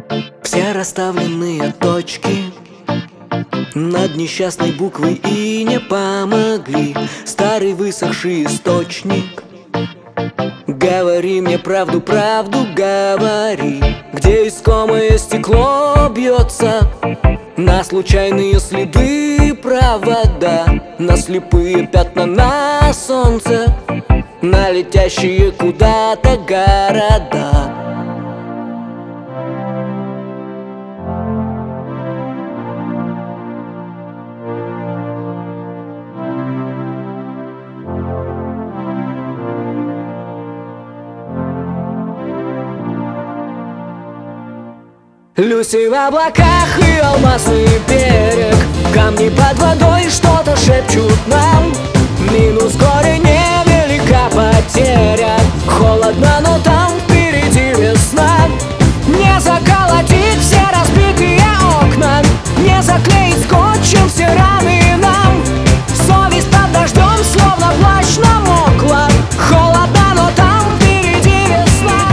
Все расставленные точки над несчастной буквой и не помогли. Старый высохший источник, говори мне правду, правду говори. Где искомое стекло бьется на случайные следы провода, на слепые пятна на солнце, на летящие куда-то города. Люси в облаках и алмазный берег, камни под водой что-то шепчут нам. Минус горе, невелика потеря, холодно, но там впереди весна. Не заколотить все разбитые окна, не заклеить скотчем все раны нам. Совесть под дождем, словно плащ намокла, холодно, но там впереди весна.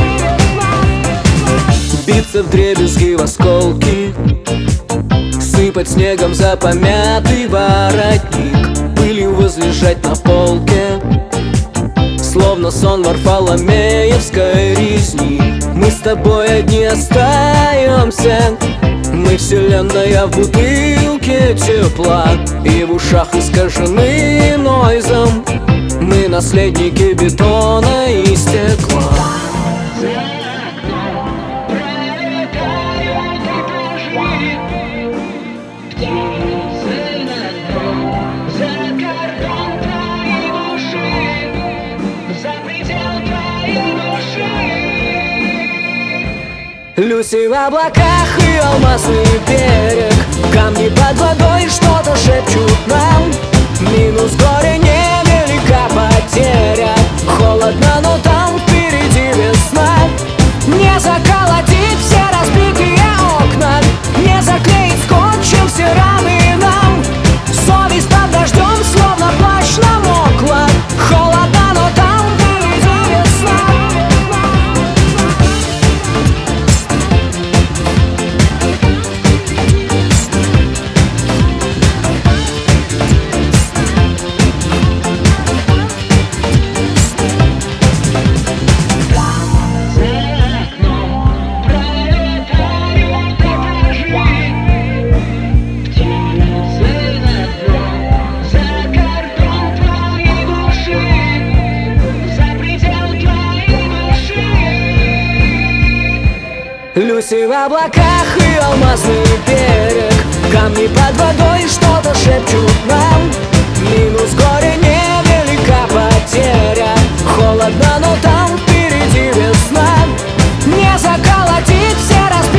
Биться вдребезги в осколки, сыпать снегом за помятый воротник, пылью возлежать на полке, словно сон варфоломеевской резни. Мы с тобой одни остаемся, мы вселенная в бутылке тепла, и в ушах искажены нойзом, мы наследники бетона и стекла. Люси в облаках и алмазный берег, камни под водой что-то шепчут нам. Минус горе, невелика потеря, холодно, но там впереди весна. Не заколотить все разбитые окна, не заклеить скотчем все раны нам. Совесть под дождем, словно плащ намокла, холодно, но там впереди весна. Люси в облаках и алмазный берег, камни под водой что-то шепчут нам. Минус горе, не